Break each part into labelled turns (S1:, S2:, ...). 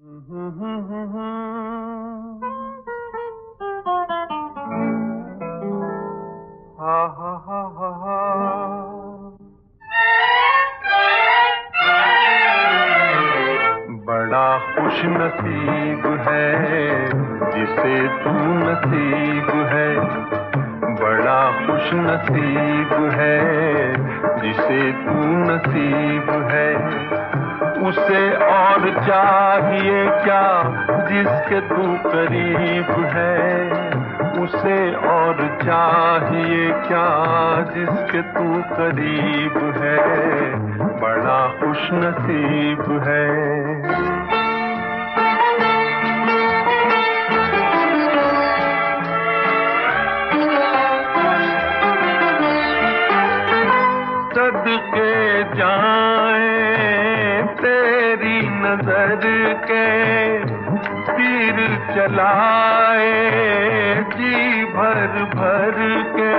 S1: हा हा हा हा हा। बड़ा खुश नसीब है जिसे तू नसीब है, बड़ा खुश नसीब है जिसे तू नसीब है। उसे और चाहिए क्या जिसके तू करीब है, उसे और चाहिए क्या जिसके तू करीब है। बड़ा खुश नसीब है। सदके जाए तेरी नजर के, तीर चलाए जी भर भर के।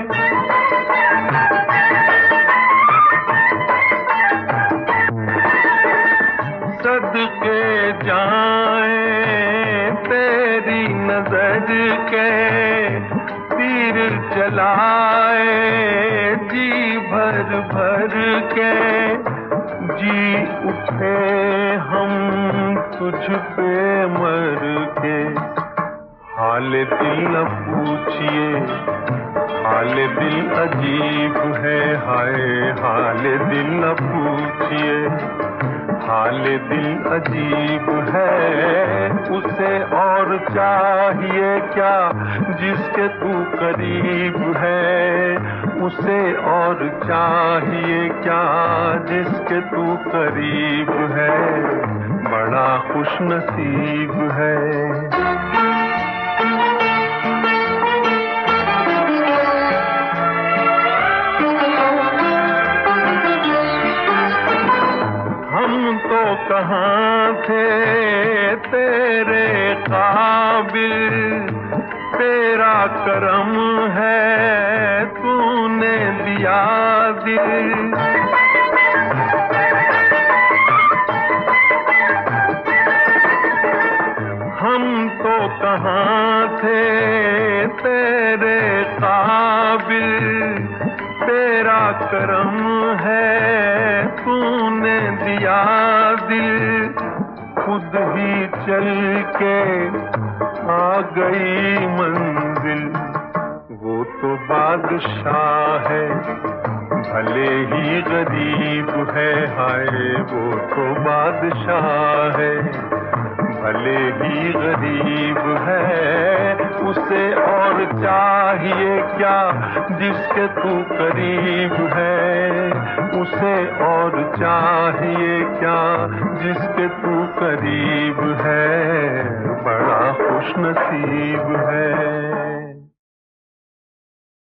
S1: सदके जाए तेरी नजर के, तीर चलाए जी भर भर के। जी उठे हम तुझ पे मर के, हाल दिल न पूछिए, हाल दिल अजीब है। हाय हाल दिल न पूछिए, हाल दिल अजीब है। उसे और चाहिए क्या जिसके तू करीब है, उसे और चाहिए क्या जिसके तू करीब है। बड़ा खुश नसीब है। हम तो कहाँ थे तेरे काबिल, तेरा करम है तूने दिया दिल। हम तो कहाँ थे तेरे काबिल, तेरा करम है तूने दिया दिल। खुद ही चल के आ गई मंजिल, वो तो बादशाह है भले ही गरीब है। हाय वो तो बादशाह है भले ही गरीब है। उसे और चाहिए क्या जिसके तू करीब है, उसे और चाहिए क्या जिसके तू करीब है। बड़ा खुश नसीब है।